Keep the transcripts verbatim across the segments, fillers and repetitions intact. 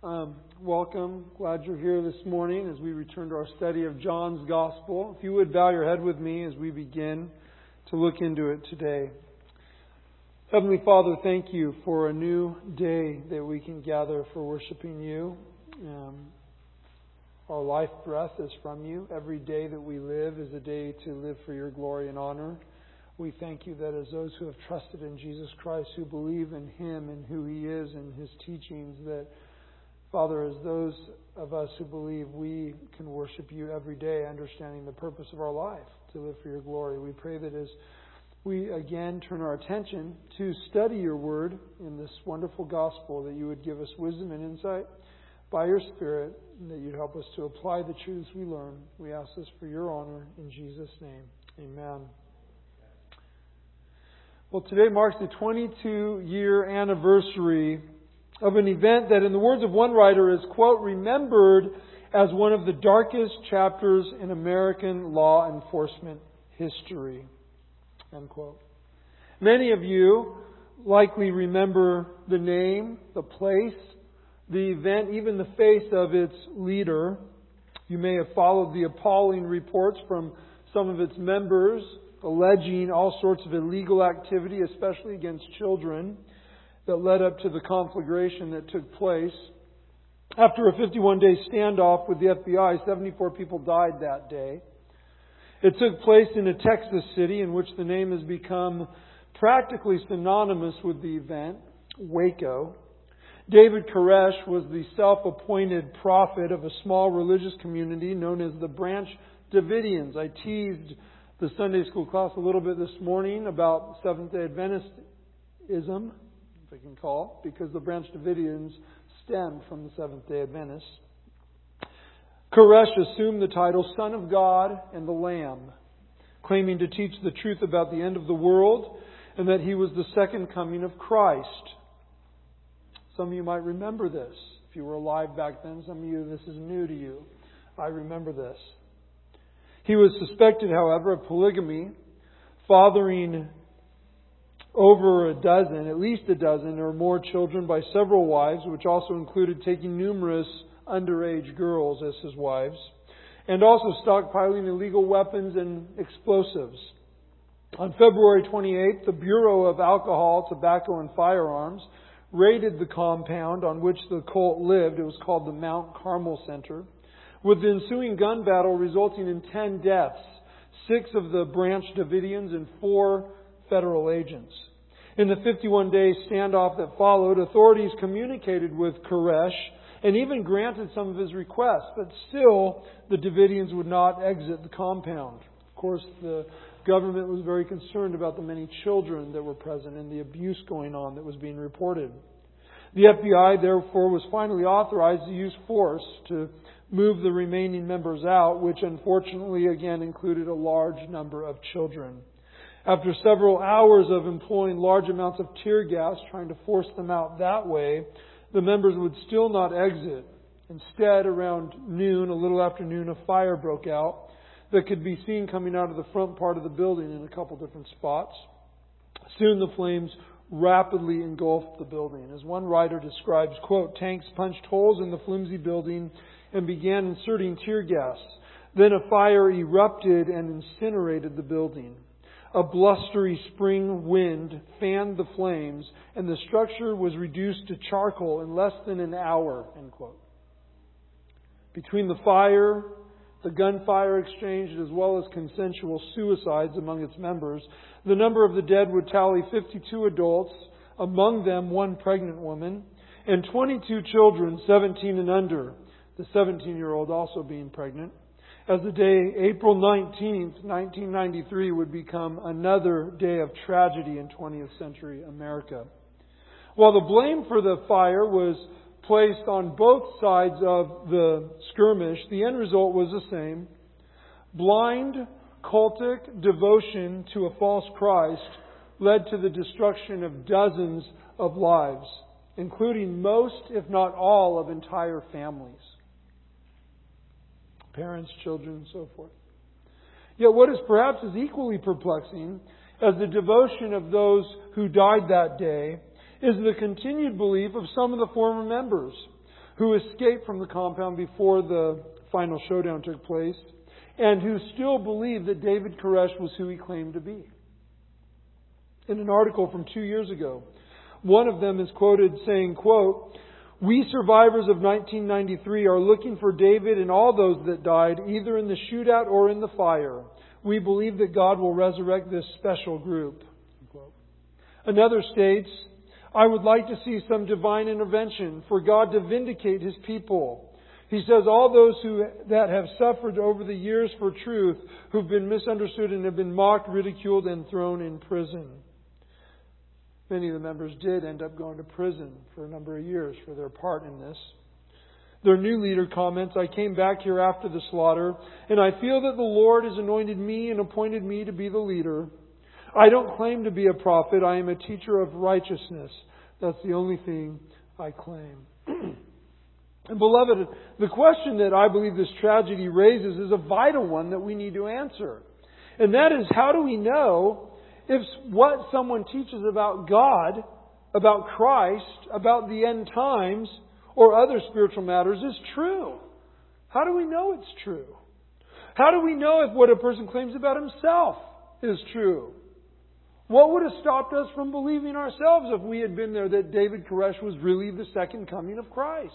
Um, welcome. Glad you're here this morning as we return to our study of John's Gospel. If you would bow your head with me as we begin to look into it today. Heavenly Father, thank you for a new day that we can gather for worshiping you. Um, our life breath is from you. Every day that we live is a day to live for your glory and honor. We thank you that as those who have trusted in Jesus Christ, who believe in Him and who He is and His teachings, that, Father, as those of us who believe, we can worship you every day, understanding the purpose of our life, to live for your glory. We pray that as we again turn our attention to study your word in this wonderful gospel, that you would give us wisdom and insight by your Spirit, and that you'd help us to apply the truths we learn. We ask this for your honor in Jesus' name. Amen. Well, today marks the twenty-two year anniversary of an event that, in the words of one writer, is, quote, remembered as one of the darkest chapters in American law enforcement history, end quote. Many of you likely remember the name, the place, the event, even the face of its leader. You may have followed the appalling reports from some of its members alleging all sorts of illegal activity, especially against children, that led up to the conflagration that took place. After a fifty-one day standoff with the F B I, seventy-four people died that day. It took place in a Texas city in which the name has become practically synonymous with the event, Waco. David Koresh was the self-appointed prophet of a small religious community known as the Branch Davidians. I teased the Sunday school class a little bit this morning about Seventh-day Adventistism, if I can call it, because the Branch Davidians stemmed from the Seventh-day Adventists. Koresh assumed the title Son of God and the Lamb, claiming to teach the truth about the end of the world and that he was the second coming of Christ. Some of you might remember this. If you were alive back then, some of you, this is new to you. I remember this. He was suspected, however, of polygamy, fathering over a dozen, at least a dozen or more children by several wives, which also included taking numerous underage girls as his wives, and also stockpiling illegal weapons and explosives. On February twenty-eighth, the Bureau of Alcohol, Tobacco, and Firearms raided the compound on which the cult lived. It was called the Mount Carmel Center, with the ensuing gun battle resulting in ten deaths, six of the Branch Davidians and four federal agents. In the fifty-one day standoff that followed, authorities communicated with Koresh and even granted some of his requests, but still the Davidians would not exit the compound. Of course, the government was very concerned about the many children that were present and the abuse going on that was being reported. The F B I, therefore, was finally authorized to use force to move the remaining members out, which unfortunately again included a large number of children. After several hours of employing large amounts of tear gas, trying to force them out that way, the members would still not exit. Instead, around noon, a little after noon, a fire broke out that could be seen coming out of the front part of the building in a couple different spots. Soon the flames rapidly engulfed the building. As one writer describes, quote, tanks punched holes in the flimsy building and began inserting tear gas. Then a fire erupted and incinerated the building. A blustery spring wind fanned the flames, and the structure was reduced to charcoal in less than an hour, end quote. Between the fire, the gunfire exchanged, as well as consensual suicides among its members, the number of the dead would tally fifty-two adults, among them one pregnant woman, and twenty-two children, seventeen and under, the seventeen-year-old also being pregnant, as the day April nineteenth, nineteen ninety-three would become another day of tragedy in twentieth century America. While the blame for the fire was placed on both sides of the skirmish, the end result was the same. Blind, cultic devotion to a false Christ led to the destruction of dozens of lives, including most, if not all, of entire families. Parents, children, and so forth. Yet what is perhaps as equally perplexing as the devotion of those who died that day is the continued belief of some of the former members who escaped from the compound before the final showdown took place, and who still believe that David Koresh was who he claimed to be. In an article from two years ago, one of them is quoted saying, quote, "We survivors of nineteen ninety-three are looking for David and all those that died, either in the shootout or in the fire. We believe that God will resurrect this special group." Another states, "I would like to see some divine intervention for God to vindicate His people." He says, all those who that have suffered over the years for truth, who've been misunderstood and have been mocked, ridiculed, and thrown in prison. Many of the members did end up going to prison for a number of years for their part in this. Their new leader comments, "I came back here after the slaughter, and I feel that the Lord has anointed me and appointed me to be the leader. I don't claim to be a prophet. I am a teacher of righteousness. That's the only thing I claim." And beloved, the question that I believe this tragedy raises is a vital one that we need to answer. And that is, how do we know if what someone teaches about God, about Christ, about the end times, or other spiritual matters is true? How do we know it's true? How do we know if what a person claims about himself is true? What would have stopped us from believing ourselves if we had been there that David Koresh was really the second coming of Christ?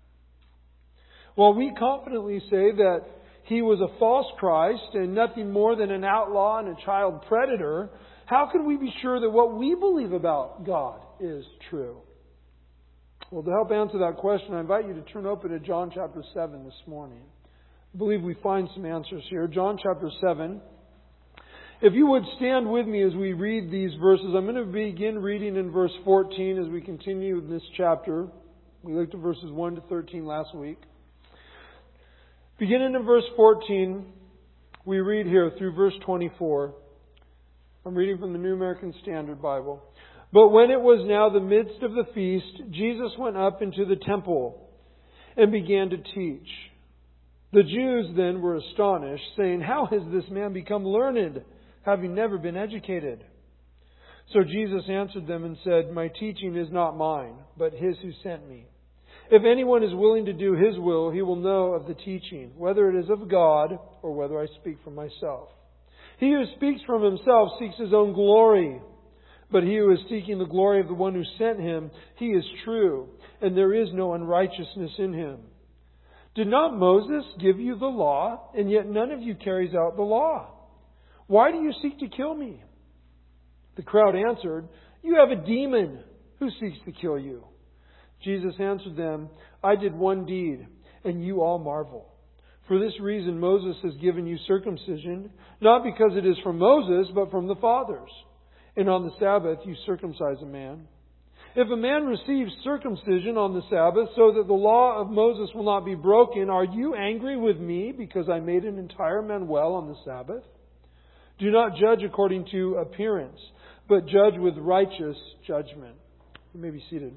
Well, we confidently say that he was a false Christ and nothing more than an outlaw and a child predator. How can we be sure that what we believe about God is true? Well, to help answer that question, I invite you to turn open to John chapter seven this morning. I believe we find some answers here. John chapter seven. If you would stand with me as we read these verses, I'm going to begin reading in verse fourteen as we continue in this chapter. We looked at verses one to thirteen last week. Beginning in verse fourteen, we read here through verse twenty-four. I'm reading from the New American Standard Bible. "But when it was now the midst of the feast, Jesus went up into the temple and began to teach. The Jews then were astonished, saying, 'How has this man become learned, having never been educated?' So Jesus answered them and said, 'My teaching is not mine, but His who sent me. If anyone is willing to do His will, he will know of the teaching, whether it is of God or whether I speak from myself. He who speaks from himself seeks his own glory. But he who is seeking the glory of the one who sent him, he is true, and there is no unrighteousness in him. Did not Moses give you the law, and yet none of you carries out the law? Why do you seek to kill me?' The crowd answered, 'You have a demon. Who seeks to kill you?' Jesus answered them, 'I did one deed, and you all marvel. For this reason Moses has given you circumcision, not because it is from Moses, but from the fathers. And on the Sabbath you circumcise a man. If a man receives circumcision on the Sabbath, so that the law of Moses will not be broken, are you angry with me because I made an entire man well on the Sabbath? Do not judge according to appearance, but judge with righteous judgment.'" You may be seated.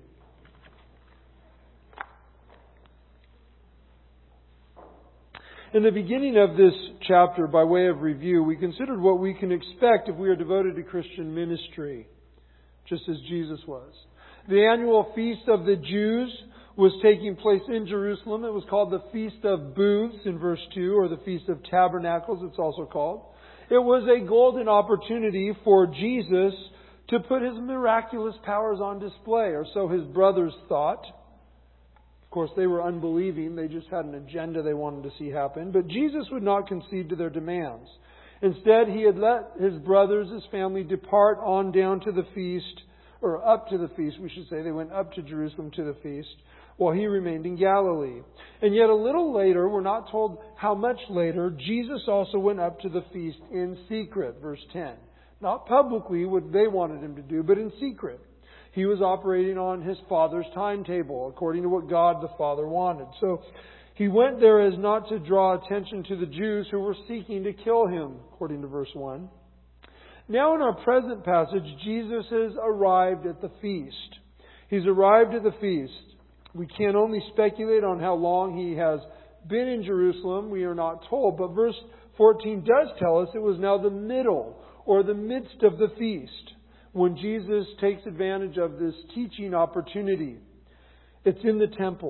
In the beginning of this chapter, by way of review, we considered what we can expect if we are devoted to Christian ministry, just as Jesus was. The annual feast of the Jews was taking place in Jerusalem. It was called the Feast of Booths in verse two, or the Feast of Tabernacles, it's also called. It was a golden opportunity for Jesus to put His miraculous powers on display, or so His brothers thought. Of course, they were unbelieving. They just had an agenda they wanted to see happen. But Jesus would not concede to their demands. Instead, He had let His brothers, His family, depart on down to the feast, or up to the feast, we should say. They went up to Jerusalem to the feast, while He remained in Galilee. And yet a little later, we're not told how much later, Jesus also went up to the feast in secret, verse ten. Not publicly, what they wanted Him to do, but in secret. He was operating on His Father's timetable, according to what God the Father wanted. So He went there as not to draw attention to the Jews who were seeking to kill Him, according to verse one. Now in our present passage, Jesus has arrived at the feast. He's arrived at the feast. We can only speculate on how long He has been in Jerusalem. We are not told. But verse fourteen does tell us it was now the middle, or the midst of the feast, when Jesus takes advantage of this teaching opportunity. It's in the temple.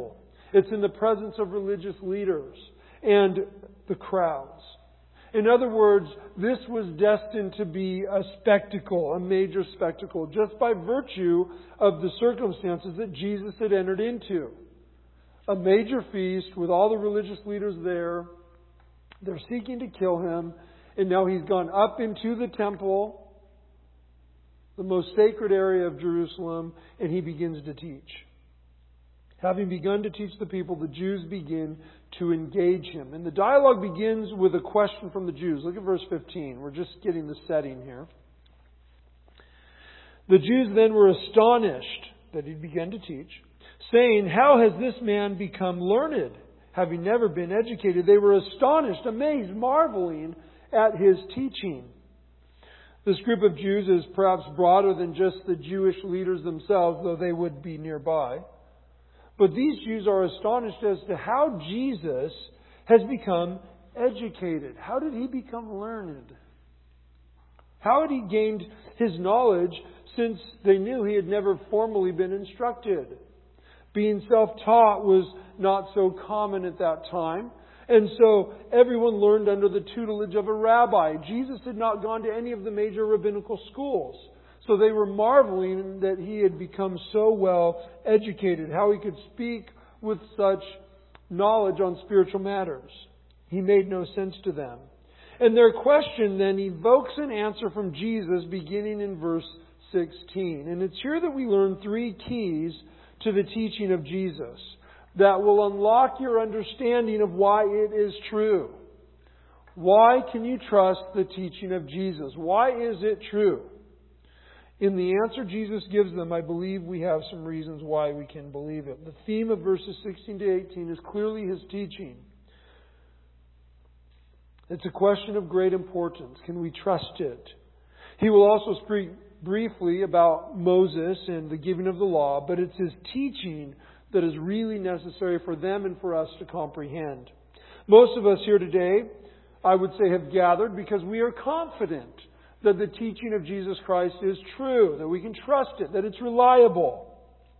It's in the presence of religious leaders and the crowds. In other words, this was destined to be a spectacle, a major spectacle, just by virtue of the circumstances that Jesus had entered into. A major feast with all the religious leaders there. They're seeking to kill him. And now he's gone up into the temple, the most sacred area of Jerusalem, and he begins to teach. Having begun to teach the people, the Jews begin to engage him. And the dialogue begins with a question from the Jews. Look at verse fifteen. We're just getting the setting here. The Jews then were astonished that he began to teach, saying, "How has this man become learned, having never been educated?" They were astonished, amazed, marveling at his teaching. This group of Jews is perhaps broader than just the Jewish leaders themselves, though they would be nearby. But these Jews are astonished as to how Jesus has become educated. How did he become learned? How had he gained his knowledge since they knew he had never formally been instructed? Being self-taught was not so common at that time. And so everyone learned under the tutelage of a rabbi. Jesus had not gone to any of the major rabbinical schools. So they were marveling that he had become so well educated, how he could speak with such knowledge on spiritual matters. He made no sense to them. And their question then evokes an answer from Jesus beginning in verse sixteen. And it's here that we learn three keys to the teaching of Jesus that will unlock your understanding of why it is true. Why can you trust the teaching of Jesus? Why is it true? In the answer Jesus gives them, I believe we have some reasons why we can believe it. The theme of verses sixteen to eighteen is clearly his teaching. It's a question of great importance. Can we trust it? He will also speak briefly about Moses and the giving of the law, but it's his teaching that is really necessary for them and for us to comprehend. Most of us here today, I would say, have gathered because we are confident that the teaching of Jesus Christ is true, that we can trust it, that it's reliable.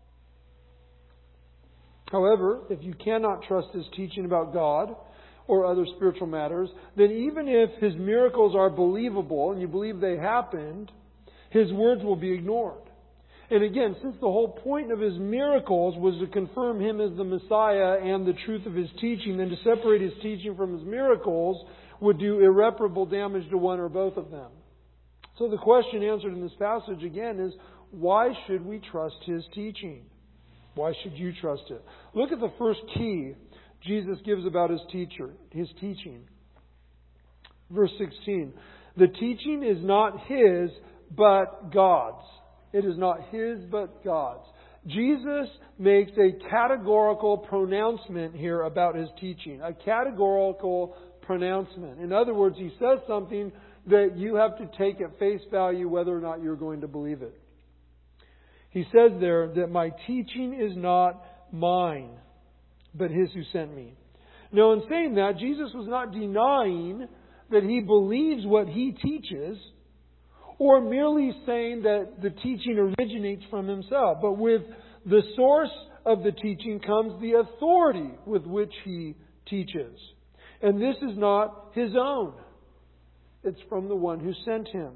However, if you cannot trust his teaching about God or other spiritual matters, then even if his miracles are believable and you believe they happened, his words will be ignored. And again, since the whole point of his miracles was to confirm him as the Messiah and the truth of his teaching, then to separate his teaching from his miracles would do irreparable damage to one or both of them. So the question answered in this passage again is, why should we trust his teaching? Why should you trust it? Look at the first key Jesus gives about his teacher, his teaching. Verse sixteen. The teaching is not his, but God's. It is not his, but God's. Jesus makes a categorical pronouncement here about his teaching. A categorical pronouncement. In other words, he says something that you have to take at face value whether or not you're going to believe it. He says there that my teaching is not mine, but his who sent me. Now, in saying that, Jesus was not denying that he believes what he teaches, or merely saying that the teaching originates from himself. But with the source of the teaching comes the authority with which he teaches. And this is not his own. It's from the one who sent him.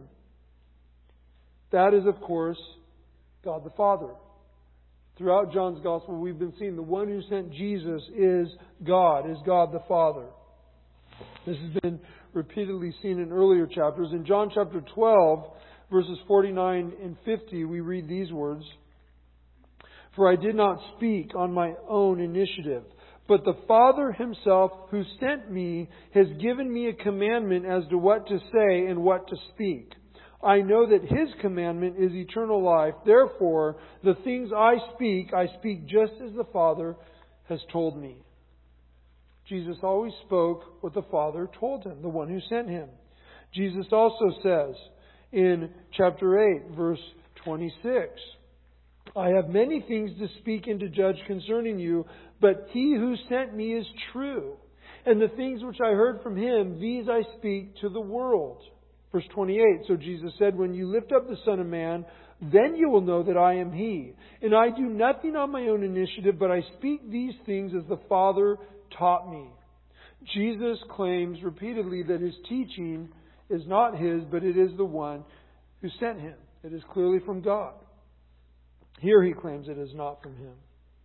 That is, of course, God the Father. Throughout John's Gospel, we've been seeing the one who sent Jesus is God, is God the Father. This has been repeatedly seen in earlier chapters. In John chapter twelve, verses forty-nine and fifty, we read these words, "For I did not speak on my own initiative, but the Father himself who sent me has given me a commandment as to what to say and what to speak. I know that his commandment is eternal life. Therefore, the things I speak, I speak just as the Father has told me." Jesus always spoke what the Father told him, the one who sent him. Jesus also says in chapter eight, verse twenty-six, "I have many things to speak and to judge concerning you, but he who sent me is true. And the things which I heard from him, these I speak to the world." Verse twenty-eight, "So Jesus said, when you lift up the Son of Man, Then you will know that I am He. And I do nothing on my own initiative, but I speak these things as the Father taught me. Jesus claims repeatedly that His teaching is not His, but it is the one who sent Him. It is clearly from God. Here He claims it is not from Him.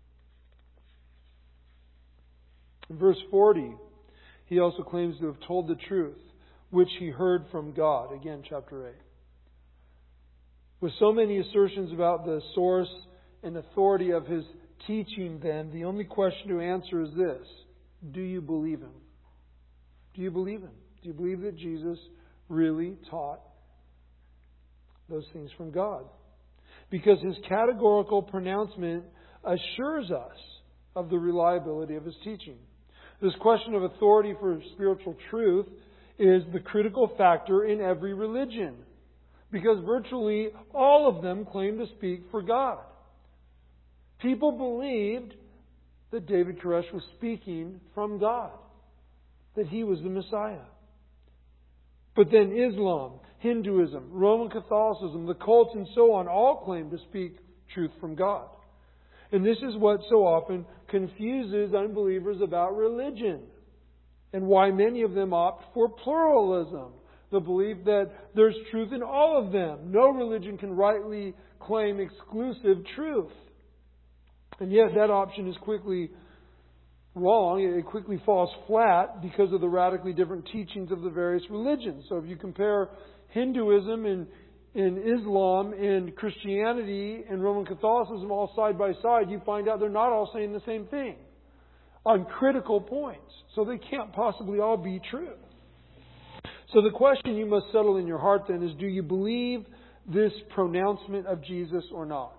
In verse forty, He also claims to have told the truth, which He heard from God. Again, chapter eight. With so many assertions about the source and authority of His teaching, then, the only question to answer is this: do you believe Him? Do you believe Him? Do you believe that Jesus really taught those things from God? Because His categorical pronouncement assures us of the reliability of His teaching. This question of authority for spiritual truth is the critical factor in every religion, because virtually all of them claim to speak for God. People believed that David Koresh was speaking from God, that he was the Messiah. But then Islam, Hinduism, Roman Catholicism, the cults and so on all claim to speak truth from God. And this is what so often confuses unbelievers about religion, and why many of them opt for pluralism, the belief that there's truth in all of them. No religion can rightly claim exclusive truth. And yet that option is quickly wrong. It quickly falls flat because of the radically different teachings of the various religions. So if you compare Hinduism and, and Islam and Christianity and Roman Catholicism all side by side, you find out they're not all saying the same thing on critical points. So they can't possibly all be true. So the question you must settle in your heart then is, do you believe this pronouncement of Jesus or not?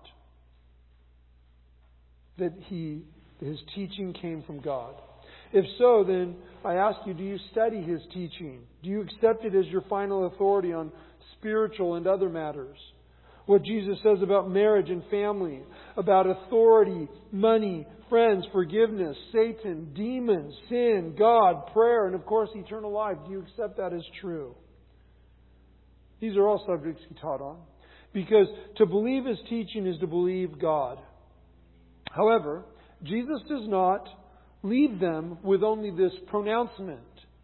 That he, His teaching came from God. If so, then I ask you, do you study His teaching? Do you accept it as your final authority on spiritual and other matters? What Jesus says about marriage and family, about authority, money, friends, forgiveness, Satan, demons, sin, God, prayer, and of course eternal life. Do you accept that as true? These are all subjects He taught on. Because to believe His teaching is to believe God. However, Jesus does not leave them with only this pronouncement.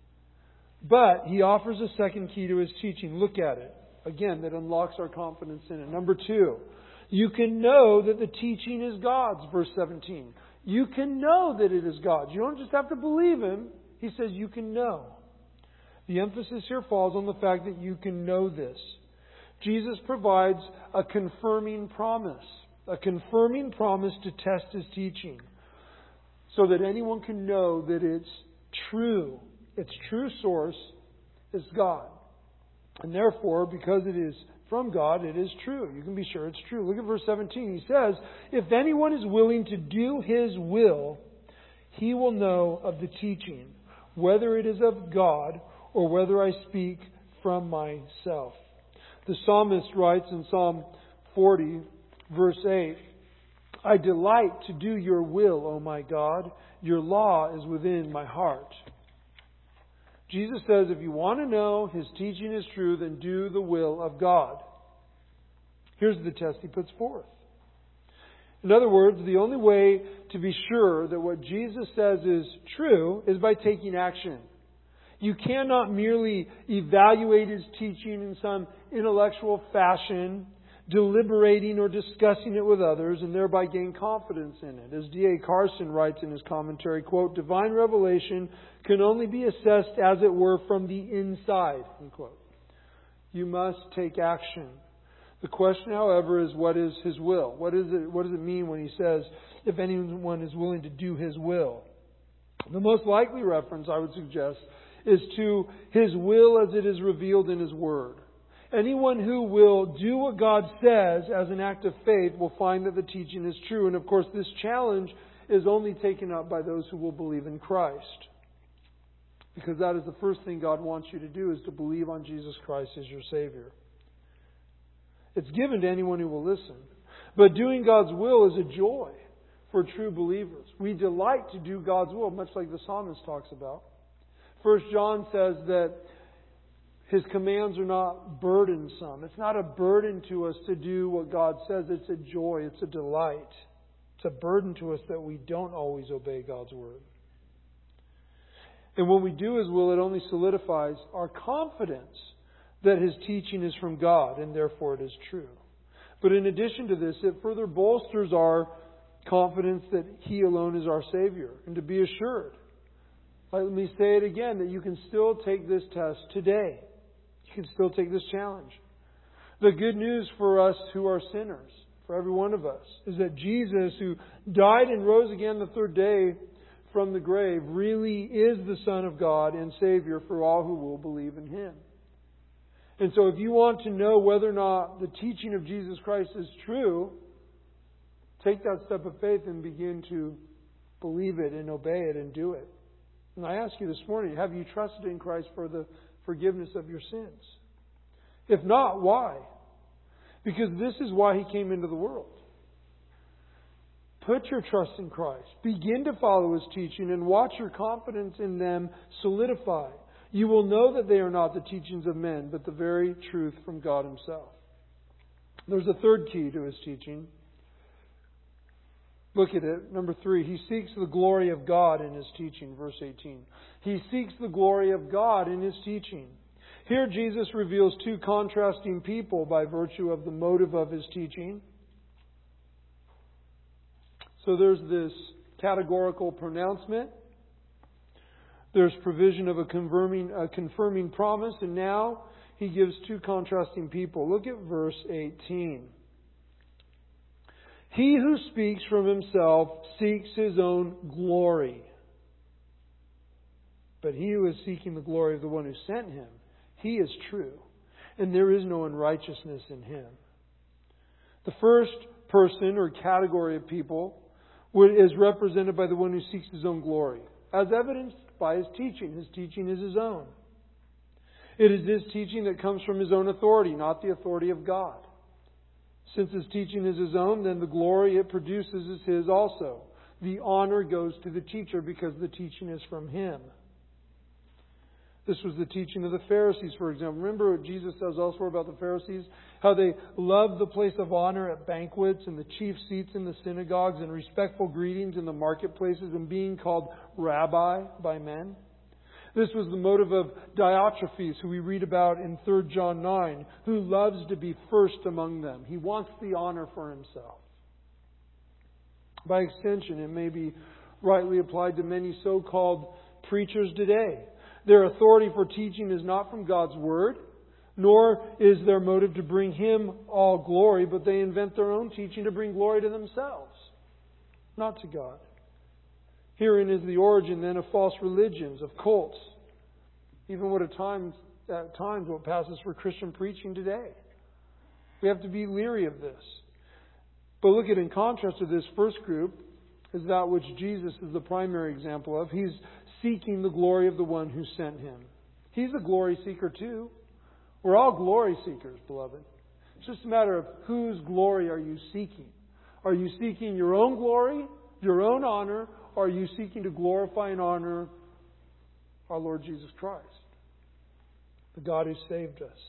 But He offers a second key to His teaching. Look at it. Again, that unlocks our confidence in it. Number two, you can know that the teaching is God's. Verse seventeen. You can know that it is God's. You don't just have to believe Him. He says you can know. The emphasis here falls on the fact that you can know this. Jesus provides a confirming promise. A confirming promise to test His teaching, so that anyone can know that it's true. Its true source is God. And therefore, because it is from God, it is true. You can be sure it's true. Look at verse seventeen. He says, if anyone is willing to do His will, he will know of the teaching, whether it is of God or whether I speak from myself. The psalmist writes in Psalm forty, verse eight, I delight to do your will, O my God. Your law is within my heart. Jesus says if you want to know His teaching is true, then do the will of God. Here's the test He puts forth. In other words, the only way to be sure that what Jesus says is true is by taking action. You cannot merely evaluate His teaching in some intellectual fashion, deliberating or discussing it with others, and thereby gain confidence in it. As D A Carson writes in his commentary, quote, divine revelation can only be assessed, as it were, from the inside, unquote. You must take action. The question, however, is what is His will? What is it, what does it mean when He says, if anyone is willing to do His will? The most likely reference, I would suggest, is to His will as it is revealed in His Word. Anyone who will do what God says as an act of faith will find that the teaching is true. And of course, this challenge is only taken up by those who will believe in Christ. Because that is the first thing God wants you to do, is to believe on Jesus Christ as your Savior. It's given to anyone who will listen. But doing God's will is a joy for true believers. We delight to do God's will, much like the psalmist talks about. First John says that His commands are not burdensome. It's not a burden to us to do what God says. It's a joy. It's a delight. It's a burden to us that we don't always obey God's Word. And when we do His will, it only solidifies our confidence that His teaching is from God and therefore it is true. But in addition to this, it further bolsters our confidence that He alone is our Savior. And to be assured, let me say it again, that you can still take this test today. You can still take this challenge. The good news for us who are sinners, for every one of us, is that Jesus, who died and rose again the third day from the grave, really is the Son of God and Savior for all who will believe in Him. And so if you want to know whether or not the teaching of Jesus Christ is true, take that step of faith and begin to believe it and obey it and do it. And I ask you this morning, have you trusted in Christ for the forgiveness of your sins? If not, why? Because this is why He came into the world. Put your trust in Christ. Begin to follow His teaching and watch your confidence in them solidify. You will know that they are not the teachings of men, but the very truth from God Himself. There's a third key to His teaching. Look at it. Number three, He seeks the glory of God in His teaching. Verse eighteen. He seeks the glory of God in His teaching. Here Jesus reveals two contrasting people by virtue of the motive of His teaching. So there's this categorical pronouncement. There's provision of a confirming, a confirming promise. And now He gives two contrasting people. Look at verse eighteen. He who speaks from himself seeks his own glory. But he who is seeking the glory of the one who sent him, he is true, and there is no unrighteousness in him. The first person or category of people is represented by the one who seeks his own glory, as evidenced by his teaching. His teaching is his own. It is this teaching that comes from his own authority, not the authority of God. Since his teaching is his own, then the glory it produces is his also. The honor goes to the teacher because the teaching is from him. This was the teaching of the Pharisees, for example. Remember what Jesus says elsewhere about the Pharisees? How they loved the place of honor at banquets and the chief seats in the synagogues and respectful greetings in the marketplaces and being called rabbi by men. This was the motive of Diotrephes, who we read about in Third John nine, who loves to be first among them. He wants the honor for himself. By extension, it may be rightly applied to many so-called preachers today. Their authority for teaching is not from God's Word, nor is their motive to bring Him all glory, but they invent their own teaching to bring glory to themselves, not to God. Herein is the origin then of false religions, of cults, even what at times, at times what passes for Christian preaching today. We have to be leery of this. But look at, in contrast to this first group, is that which Jesus is the primary example of. He's seeking the glory of the one who sent Him. He's a glory seeker too. We're all glory seekers, beloved. It's just a matter of whose glory are you seeking. Are you seeking your own glory, your own honor, or are you seeking to glorify and honor our Lord Jesus Christ, the God who saved us?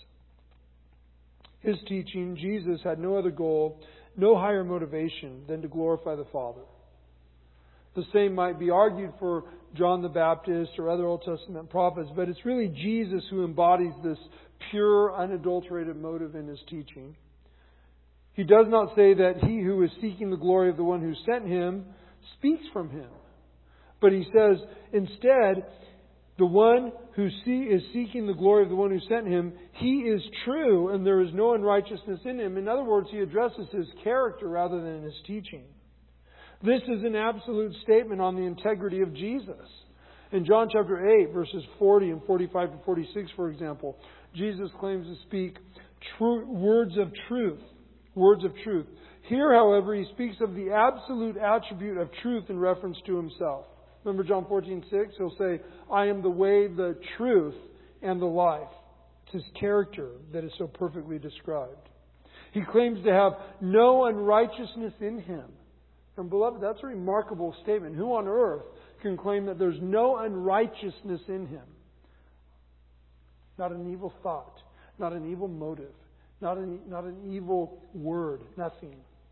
His teaching, Jesus had no other goal, no higher motivation than to glorify the Father. The same might be argued for John the Baptist or other Old Testament prophets, but it's really Jesus who embodies this pure, unadulterated motive in His teaching. He does not say that he who is seeking the glory of the one who sent Him speaks from Him. But He says, instead, the one who see, is seeking the glory of the one who sent Him, He is true and there is no unrighteousness in Him. In other words, He addresses His character rather than His teaching. This is an absolute statement on the integrity of Jesus. In John chapter eight, verses forty and forty-five to forty-six, for example, Jesus claims to speak true, words of truth. Words of truth. Here, however, He speaks of the absolute attribute of truth in reference to Himself. Remember John fourteen six? He'll say, I am the way, the truth, and the life. It's His character that is so perfectly described. He claims to have no unrighteousness in Him. And beloved, that's a remarkable statement. Who on earth can claim that there's no unrighteousness in Him? not an evil thought, not an evil motive, not an, not an evil word, nothing.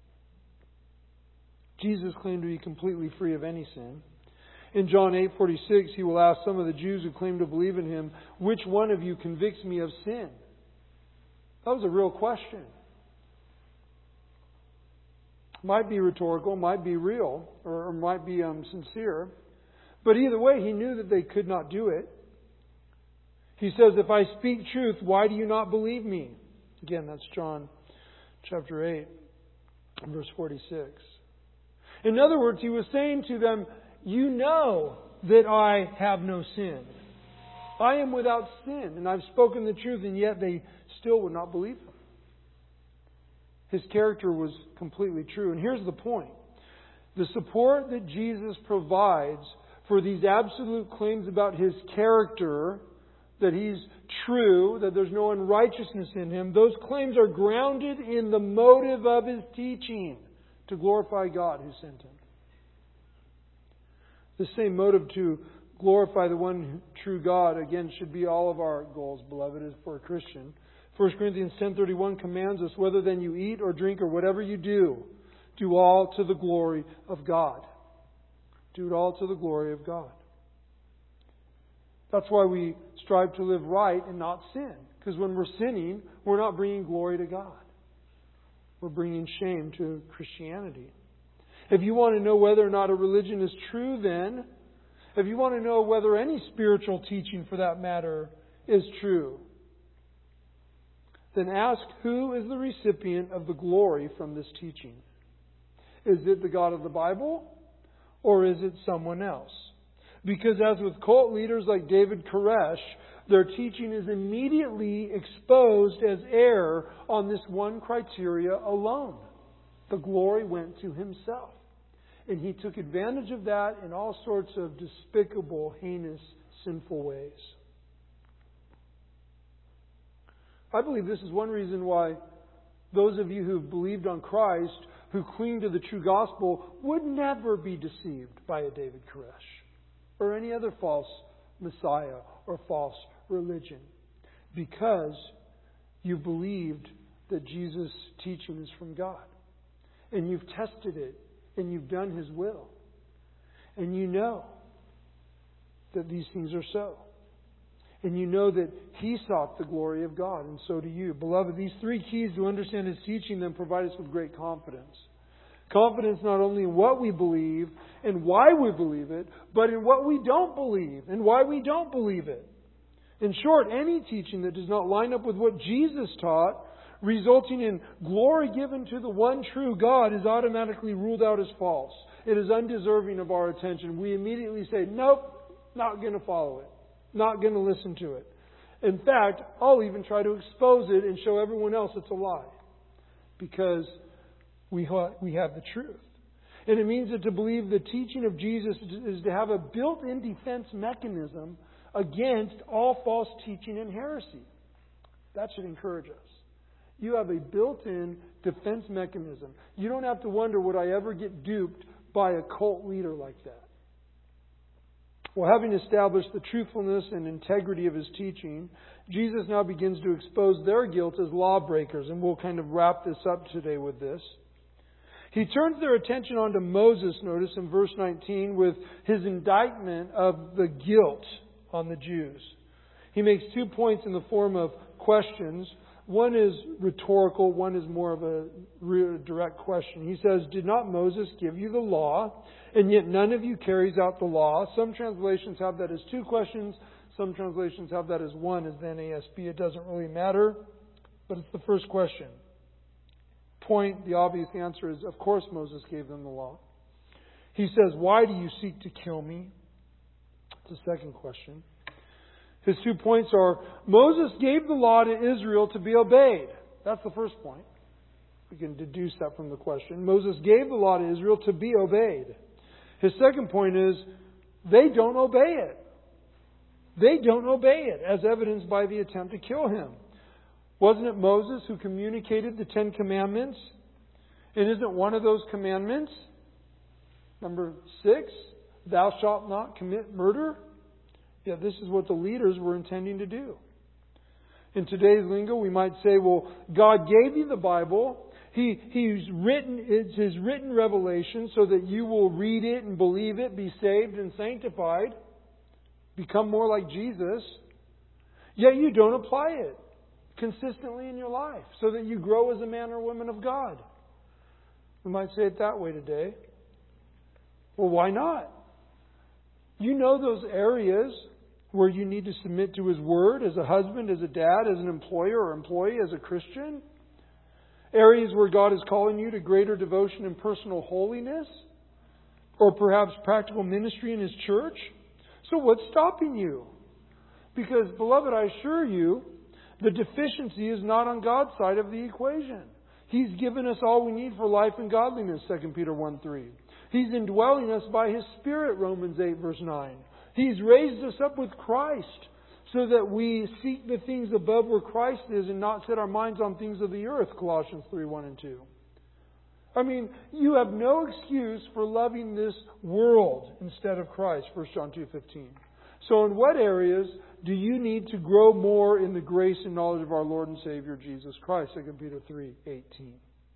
Jesus claimed to be completely free of any sin. In John eight forty-six, He will ask some of the Jews who claim to believe in Him, which one of you convicts me of sin? That was a real question. Might be rhetorical, might be real, or, or might be um, sincere. But either way, He knew that they could not do it. He says, if I speak truth, why do you not believe me? Again, that's John chapter eight, verse forty-six. In other words, He was saying to them, you know that I have no sin. I am without sin, and I've spoken the truth, and yet they still would not believe Him. His character was completely true. And here's the point. The support that Jesus provides for these absolute claims about His character, that He's true, that there's no unrighteousness in Him, those claims are grounded in the motive of His teaching, to glorify God who sent Him. The same motive to glorify the one true God, again, should be all of our goals, beloved, as for a Christian. First Corinthians ten thirty-one commands us, whether then you eat or drink or whatever you do, do all to the glory of God. Do it all to the glory of God. That's why we strive to live right and not sin. Because when we're sinning, we're not bringing glory to God. We're bringing shame to Christianity. If you want to know whether or not a religion is true, then, if you want to know whether any spiritual teaching for that matter is true, then ask who is the recipient of the glory from this teaching. Is it the God of the Bible, or is it someone else? Because as with cult leaders like David Koresh, their teaching is immediately exposed as error on this one criteria alone. The glory went to himself. And he took advantage of that in all sorts of despicable, heinous, sinful ways. I believe this is one reason why those of you who've believed on Christ, who cling to the true gospel, would never be deceived by a David Koresh or any other false Messiah or false religion. Because you believed that Jesus' teaching is from God. And you've tested it. And you've done His will. And you know that these things are so. And you know that He sought the glory of God, and so do you. Beloved, these three keys to understand His teaching then provide us with great confidence. Confidence not only in what we believe and why we believe it, but in what we don't believe and why we don't believe it. In short, any teaching that does not line up with what Jesus taught, resulting in glory given to the one true God, is automatically ruled out as false. It is undeserving of our attention. We immediately say, nope, not going to follow it. Not going to listen to it. In fact, I'll even try to expose it and show everyone else it's a lie. Because we ha- we have the truth. And it means that to believe the teaching of Jesus is to have a built-in defense mechanism against all false teaching and heresy. That should encourage us. You have a built-in defense mechanism. You don't have to wonder, would I ever get duped by a cult leader like that? Well, having established the truthfulness and integrity of His teaching, Jesus now begins to expose their guilt as lawbreakers. And we'll kind of wrap this up today with this. He turns their attention onto Moses, notice in verse nineteen, with his indictment of the guilt on the Jews. He makes two points in the form of questions. One is rhetorical, one is more of a direct question. He says, did not Moses give you the law, and yet none of you carries out the law? Some translations have that as two questions. Some translations have that as one, as the N A S B. It doesn't really matter, but it's the first question. Point, the obvious answer is, of course Moses gave them the law. He says, why do you seek to kill me? It's the second question. His two points are, Moses gave the law to Israel to be obeyed. That's the first point. We can deduce that from the question. Moses gave the law to Israel to be obeyed. His second point is, they don't obey it. They don't obey it, as evidenced by the attempt to kill him. Wasn't it Moses who communicated the Ten Commandments? And isn't one of those commandments, number six, thou shalt not commit murder? Yeah, this is what the leaders were intending to do. In today's lingo, we might say, well, God gave you the Bible. He, he's written, it's His written revelation so that you will read it and believe it, be saved and sanctified, become more like Jesus. Yet you don't apply it consistently in your life so that you grow as a man or woman of God. We might say it that way today. Well, why not? You know those areas where you need to submit to His Word as a husband, as a dad, as an employer or employee, as a Christian. Areas where God is calling you to greater devotion and personal holiness. Or perhaps practical ministry in His church. So what's stopping you? Because, beloved, I assure you, the deficiency is not on God's side of the equation. He's given us all we need for life and godliness, Second Peter one three. He's indwelling us by His Spirit, Romans eight verse nine. He's raised us up with Christ so that we seek the things above where Christ is and not set our minds on things of the earth, Colossians three one and two. I mean, you have no excuse for loving this world instead of Christ, First John two fifteen. So in what areas do you need to grow more in the grace and knowledge of our Lord and Savior Jesus Christ, Second Peter three eighteen.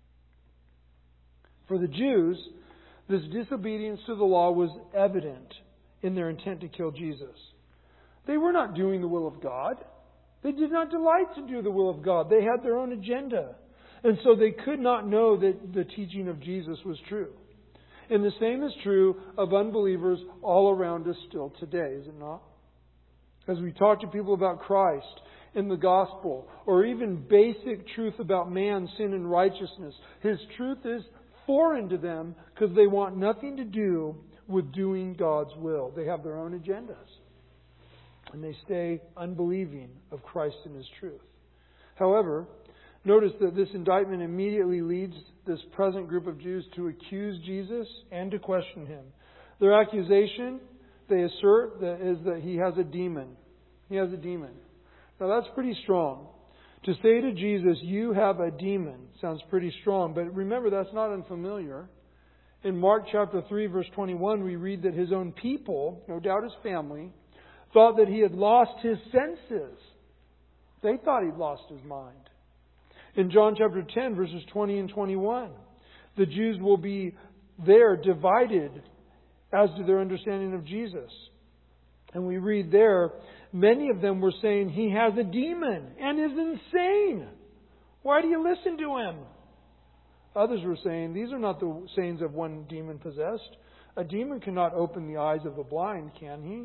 For the Jews, this disobedience to the law was evident in their intent to kill Jesus. They were not doing the will of God. They did not delight to do the will of God. They had their own agenda. And so they could not know that the teaching of Jesus was true. And the same is true of unbelievers all around us still today, is it not? As we talk to people about Christ in the gospel, or even basic truth about man, sin, and righteousness, His truth is foreign to them because they want nothing to do with doing God's will. They have their own agendas. And they stay unbelieving of Christ and His truth. However, notice that this indictment immediately leads this present group of Jews to accuse Jesus and to question Him. Their accusation, they assert, that is that He has a demon. He has a demon. Now that's pretty strong. To say to Jesus, you have a demon, sounds pretty strong. But remember, that's not unfamiliar. In Mark chapter three, verse twenty-one, we read that His own people, no doubt His family, thought that He had lost His senses. They thought He'd lost His mind. In John chapter ten, verses twenty and twenty-one, the Jews will be there divided as to their understanding of Jesus. And we read there, many of them were saying, He has a demon and is insane. Why do you listen to Him? Others were saying, these are not the sayings of one demon possessed. A demon cannot open the eyes of the blind, can he?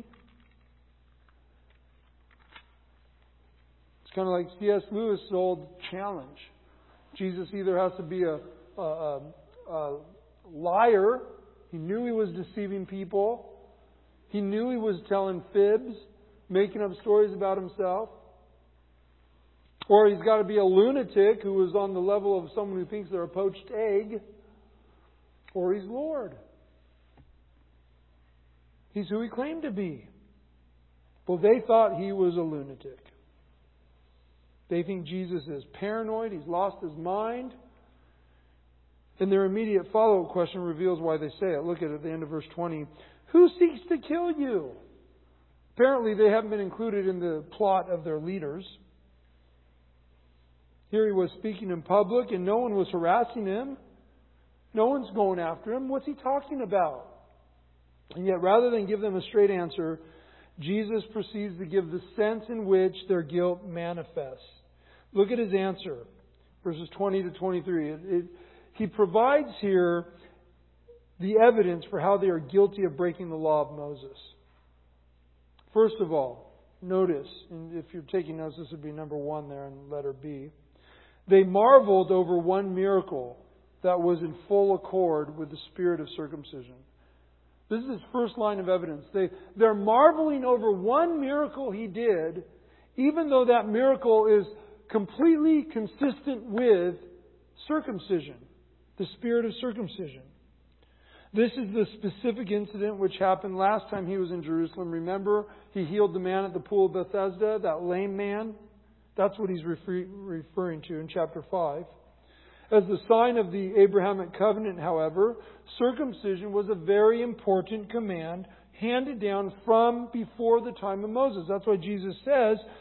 It's kind of like C S Lewis' old challenge. Jesus either has to be a, a, a, a liar. He knew He was deceiving people. He knew He was telling fibs, making up stories about Himself. Or He's got to be a lunatic who is on the level of someone who thinks they're a poached egg. Or He's Lord. He's who He claimed to be. Well, they thought He was a lunatic. They think Jesus is paranoid. He's lost his mind. And their immediate follow-up question reveals why they say it. Look at it at the end of verse twenty. Who seeks to kill you? Apparently they haven't been included in the plot of their leaders. Here He was speaking in public and no one was harassing Him. No one's going after Him. What's He talking about? And yet rather than give them a straight answer, Jesus proceeds to give the sense in which their guilt manifests. Look at His answer, verses twenty to twenty-three. It, it, he provides here the evidence for how they are guilty of breaking the law of Moses. First of all, notice, and if you're taking notes, this would be number one there in letter B. They marveled over one miracle that was in full accord with the spirit of circumcision. This is His first line of evidence. They, they're marveling over one miracle He did, even though that miracle is completely consistent with circumcision, the spirit of circumcision. This is the specific incident which happened last time He was in Jerusalem. Remember, He healed the man at the pool of Bethesda, that lame man. That's what He's refer- referring to in chapter five. As the sign of the Abrahamic covenant, however, circumcision was a very important command handed down from before the time of Moses. That's why Jesus says,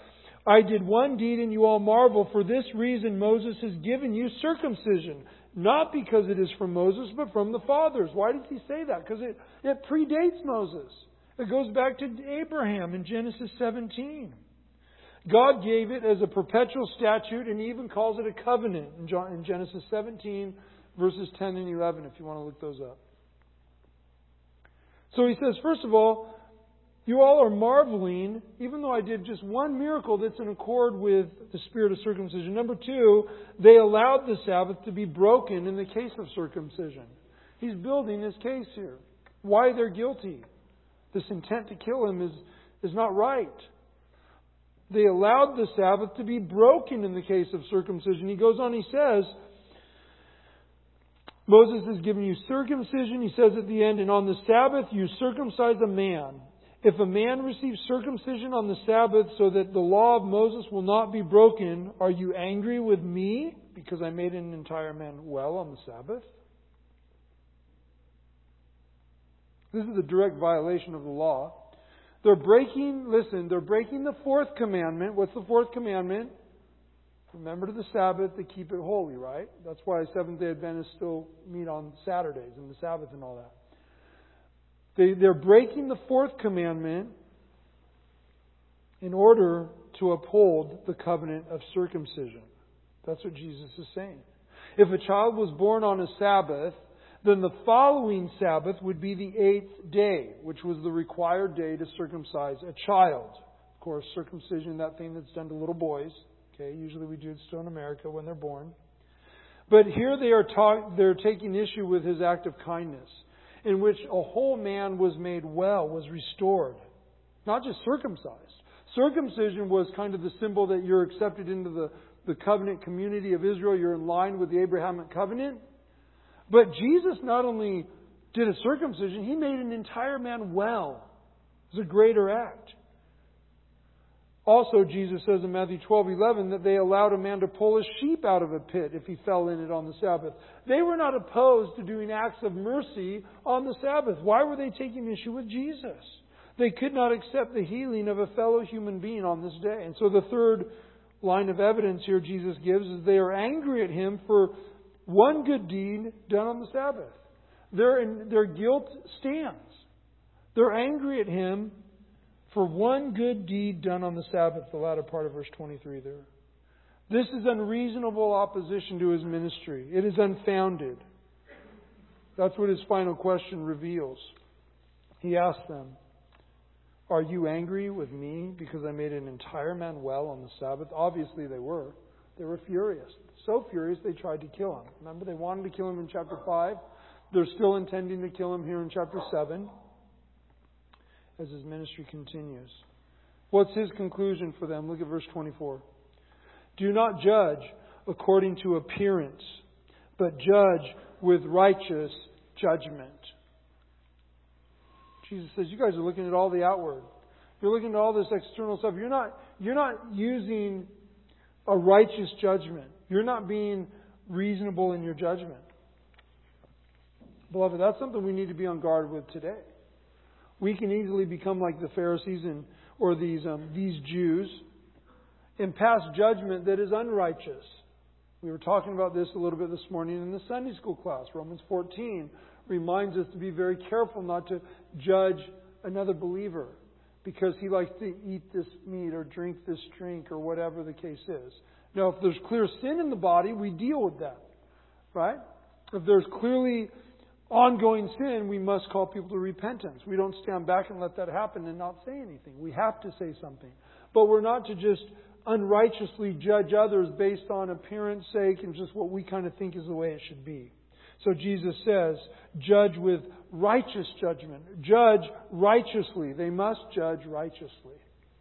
I did one deed and you all marvel. For this reason Moses has given you circumcision. Not because it is from Moses, but from the fathers. Why does he say that? Because it, it predates Moses. It goes back to Abraham in Genesis seventeen. God gave it as a perpetual statute, and He even calls it a covenant in Genesis seventeen, verses ten and eleven, if you want to look those up. So He says, first of all, you all are marveling, even though I did just one miracle that's in accord with the spirit of circumcision. Number two, they allowed the Sabbath to be broken in the case of circumcision. He's building his case here. Why they're guilty. This intent to kill him is, is not right. They allowed the Sabbath to be broken in the case of circumcision. He goes on, he says, Moses has given you circumcision. He says at the end, and on the Sabbath you circumcise a man. If a man receives circumcision on the Sabbath so that the law of Moses will not be broken, are you angry with me because I made an entire man well on the Sabbath? This is a direct violation of the law. They're breaking, listen, they're breaking the fourth commandment. What's the fourth commandment? Remember to the Sabbath to keep it holy, right? That's why Seventh-day Adventists still meet on Saturdays and the Sabbath and all that. They, they're breaking the fourth commandment in order to uphold the covenant of circumcision. That's what Jesus is saying. If a child was born on a Sabbath, then the following Sabbath would be the eighth day, which was the required day to circumcise a child. Of course, circumcision, that thing that's done to little boys. Okay, usually we do it still in America when they're born. But here they are ta- they're taking issue with His act of kindness, in which a whole man was made well, was restored. Not just circumcised. Circumcision was kind of the symbol that you're accepted into the, the covenant community of Israel. You're in line with the Abrahamic covenant. But Jesus not only did a circumcision, He made an entire man well. It was a greater act. Also, Jesus says in Matthew twelve eleven that they allowed a man to pull a sheep out of a pit if he fell in it on the Sabbath. They were not opposed to doing acts of mercy on the Sabbath. Why were they taking issue with Jesus? They could not accept the healing of a fellow human being on this day. And so the third line of evidence here Jesus gives is they are angry at Him for one good deed done on the Sabbath. Their, their guilt stands. They're angry at Him for one good deed done on the Sabbath, the latter part of verse twenty-three there. This is unreasonable opposition to His ministry. It is unfounded. That's what His final question reveals. He asked them, are you angry with me because I made an entire man well on the Sabbath? Obviously they were. They were furious. So furious they tried to kill Him. Remember, they wanted to kill Him in chapter five. They're still intending to kill Him here in chapter seven. As His ministry continues. What's His conclusion for them? Look at verse twenty-four. Do not judge according to appearance, but judge with righteous judgment. Jesus says, you guys are looking at all the outward. You're looking at all this external stuff. You're not, you're not using a righteous judgment. You're not being reasonable in your judgment. Beloved, that's something we need to be on guard with today. We can easily become like the Pharisees and or these um, these Jews and pass judgment that is unrighteous. We were talking about this a little bit this morning in the Sunday school class. Romans fourteen reminds us to be very careful not to judge another believer because he likes to eat this meat or drink this drink or whatever the case is. Now, if there's clear sin in the body, we deal with that. Right? If there's clearly ongoing sin, we must call people to repentance. We don't stand back and let that happen and not say anything. We have to say something. But we're not to just unrighteously judge others based on appearance sake and just what we kind of think is the way it should be. So Jesus says, judge with righteous judgment. Judge righteously. They must judge righteously.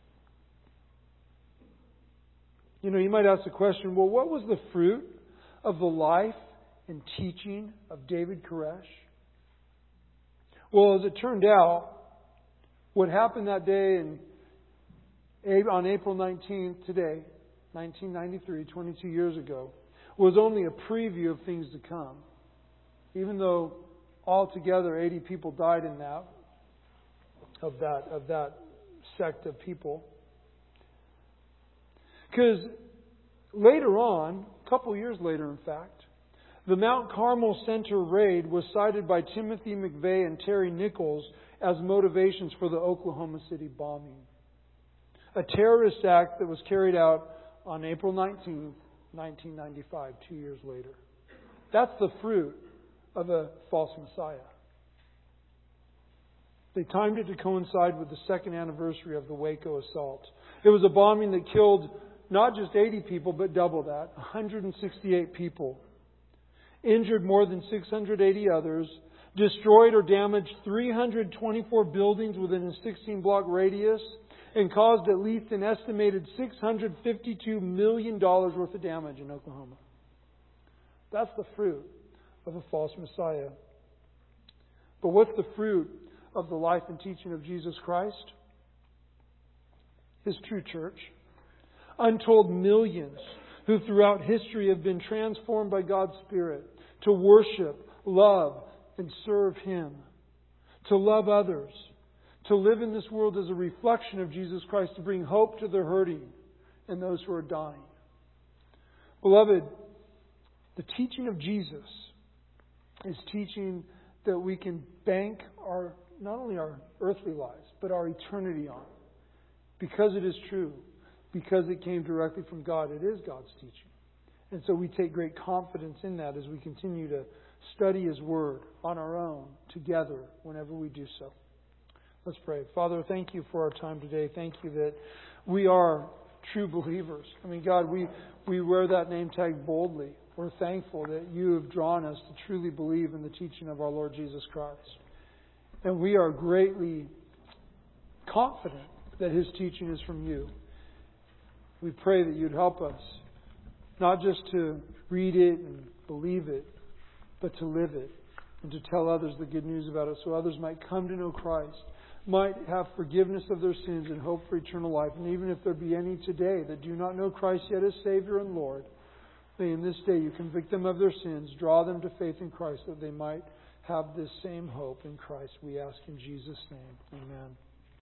You know, you might ask the question, well, what was the fruit of the life and teaching of David Koresh? Well, as it turned out, what happened that day in, on April nineteenth, today, nineteen ninety-three, twenty-two years ago, was only a preview of things to come. Even though altogether eighty people died in that, of that, of that sect of people. Because later on, a couple years later in fact, the Mount Carmel Center raid was cited by Timothy McVeigh and Terry Nichols as motivations for the Oklahoma City bombing. A terrorist act that was carried out on April nineteenth, nineteen ninety-five, two years later. That's the fruit of a false Messiah. They timed it to coincide with the second anniversary of the Waco assault. It was a bombing that killed not just eighty people, but double that, one hundred sixty-eight people. Injured more than six hundred eighty others, destroyed or damaged three hundred twenty-four buildings within a sixteen block radius, and caused at least an estimated six hundred fifty-two million dollars worth of damage in Oklahoma. That's the fruit of a false Messiah. But what's the fruit of the life and teaching of Jesus Christ? His true church. Untold millions who throughout history have been transformed by God's Spirit to worship, love, and serve Him. To love others. To live in this world as a reflection of Jesus Christ, to bring hope to the hurting and those who are dying. Beloved, the teaching of Jesus is teaching that we can bank our not only our earthly lives, but our eternity on. Because it is true. Because it came directly from God. It is God's teaching. And so we take great confidence in that as we continue to study His Word on our own, together, whenever we do so. Let's pray. Father, thank You for our time today. Thank You that we are true believers. I mean, God, we, we wear that name tag boldly. We're thankful that You have drawn us to truly believe in the teaching of our Lord Jesus Christ. And we are greatly confident that His teaching is from You. We pray that You'd help us not just to read it and believe it, but to live it and to tell others the good news about it so others might come to know Christ, might have forgiveness of their sins and hope for eternal life. And even if there be any today that do not know Christ yet as Savior and Lord, may in this day You convict them of their sins, draw them to faith in Christ that they might have this same hope in Christ. We ask in Jesus' name. Amen.